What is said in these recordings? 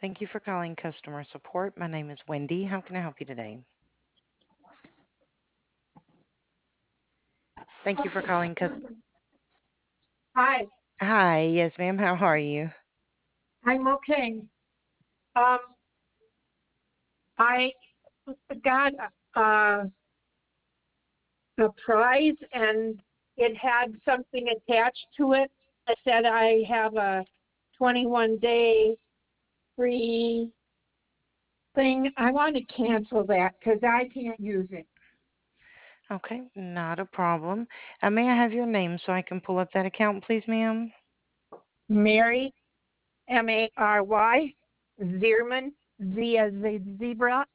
Thank you for calling customer support. My name is Wendy. How can I help you today? Thank you for calling Hi, Hi, yes, ma'am. How are you? I'm okay. Um, I got uh, a prize and it had something attached to it. It said I have a 21-day free thing. I want to cancel that because I can't use it. Okay, not a problem. May I have your name so I can pull up that account, please, ma'am? Mary, Mary, Zierman, Z as in zebra,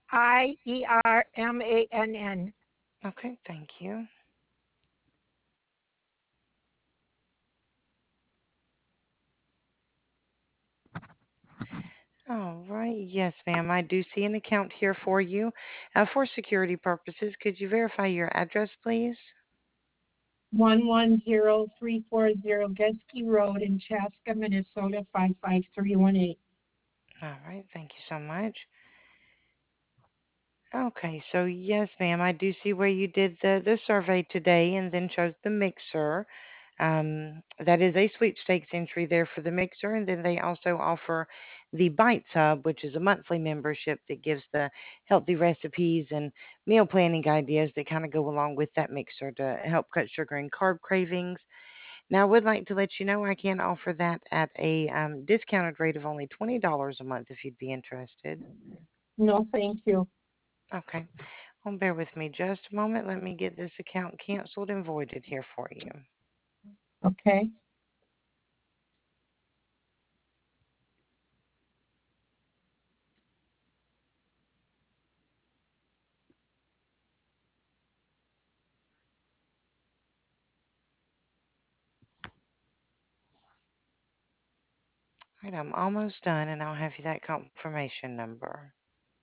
Iermann. Okay, thank you. All right, yes, ma'am. I do see an account here for you. For security purposes, could you verify your address, please? 110340 Geske Road in Chaska, Minnesota 55318. All right, thank you so much. Okay, so yes, ma'am, I do see where you did the survey today and then chose the mixer. That is a sweepstakes entry there for the mixer, and then they also offer the Bites Hub, which is a monthly membership that gives the healthy recipes and meal planning ideas that kind of go along with that mixer to help cut sugar and carb cravings. Now, I would like to let you know I can offer that at a discounted rate of only $20 a month if you'd be interested. No, thank you. Okay. Well, bear with me just a moment. Let me get this account canceled and voided here for you. Okay. All right, I'm almost done, and I'll have you that confirmation number.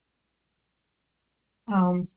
Um,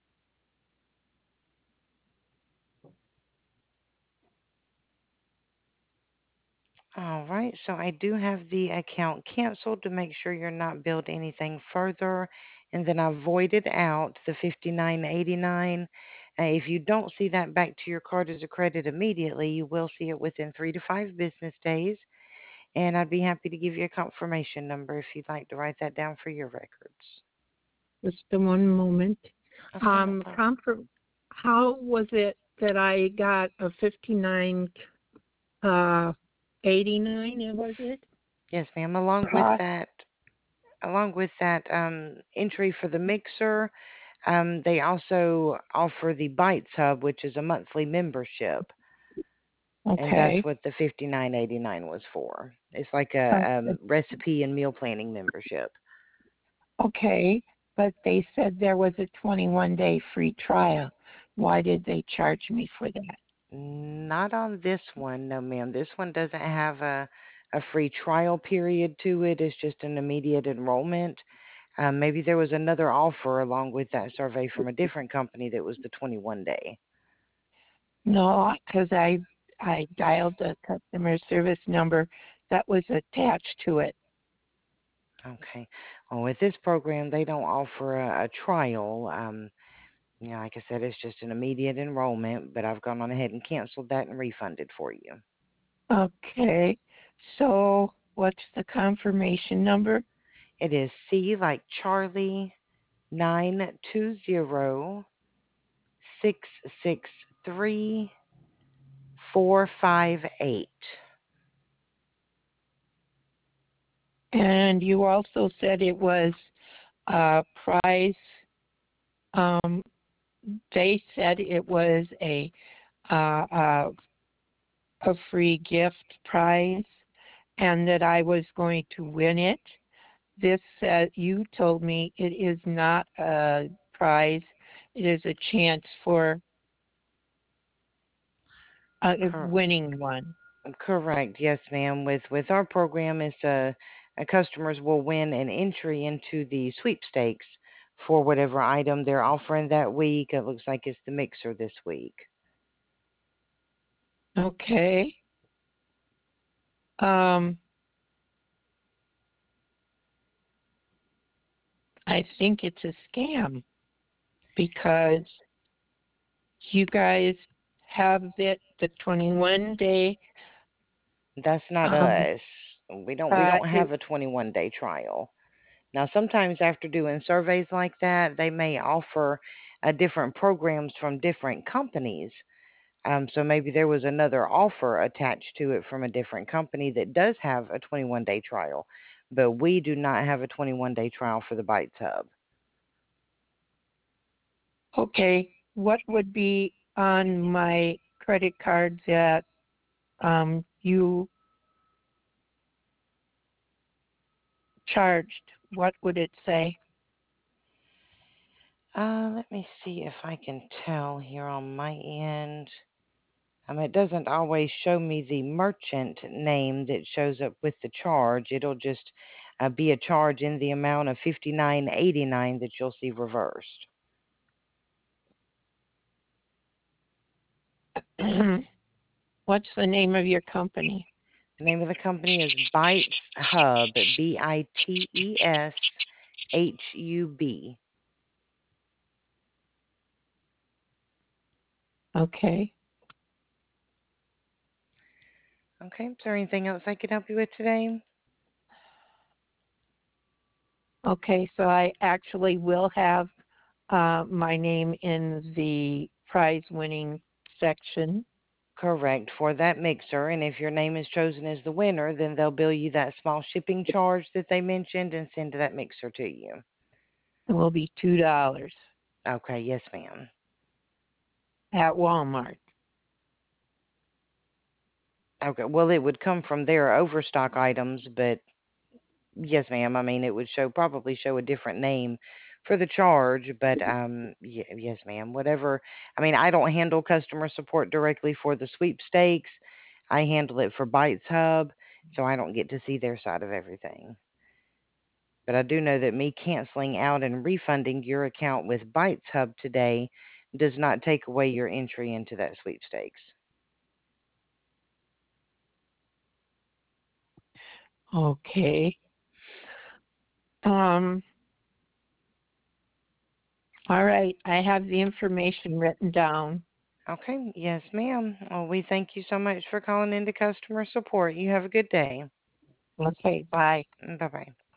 All right, so I do have the account canceled to make sure you're not billed anything further, and then I voided out the 59.89. If you don't see that back to your card as a credit immediately, you will see it within 3 to 5 business days, and I'd be happy to give you a confirmation number if you'd like to write that down for your records. just a one moment. Okay, no problem. How was it that I got a 59 uh 89, was it? Yes, ma'am. Cost. Along with that entry for the mixer, they also offer the Bites Hub, which is a monthly membership, and that's Okay. what the 59.89 was for. It's like Uh, a recipe and meal planning membership. okay, but they said there was a 21-day free trial. Why did they charge me for that? Not on this one, no, ma'am. This one doesn't have a free trial period to it. It's just an immediate enrollment. Maybe there was another offer along with that survey from a different company that was the 21 day. No, because I dialed the customer service number that was attached to it. Okay. Well, with this program, they don't offer a trial. Like I said, it's just an immediate enrollment, but I've gone on ahead and canceled that and refunded for you. Okay, so what's the confirmation number? It is C like Charlie 920 663 458. And you also said it was price. Um, they said it was uh, uh, a free gift prize, and that I was going to win it. This said, you told me it is not a prize; it is a chance for Cor- winning one. Correct. Yes, ma'am. With our program, it's customers will win an entry into the sweepstakes for whatever item they're offering that week. It looks like it's the mixer this week. Okay. Um, I think it's a scam because you guys have the 21-day. That's not us. We don't It have a 21-day trial. Now, sometimes after doing surveys like that, they may offer different programs from different companies. So maybe there was another offer attached to it from a different company that does have a 21-day trial, but we do not have a 21-day trial for the Bites Hub. okay. What would be on my credit card that you charged? What would it say? Let me see if I can tell here on my end. It doesn't always show me the merchant name that shows up with the charge. It'll just be a charge in the amount of 59.89 that you'll see reversed. What's the name of your company? The name of the company is Bites Hub, BITESHUB. Okay. Okay, is there anything else I could help you with today? Okay, so I actually will have my name in the prize winning section. Correct, for that mixer. And if your name is chosen as the winner, then they'll bill you that small shipping charge that they mentioned and send that mixer to you. It will be $2 Okay, yes, ma'am. at Walmart. Okay, well, it would come from their overstock items, but yes, ma'am. It would probably show a different name for the charge, but yes, ma'am. Whatever. I don't handle customer support directly for the sweepstakes. I handle it for Bites Hub, so I don't get to see their side of everything. But I do know that me canceling out and refunding your account with Bites Hub today does not take away your entry into that sweepstakes. Okay. Um, all right, I have the information written down. Okay, yes, ma'am. Well, we thank you so much for calling into customer support. You have a good day. Okay, bye. Bye bye.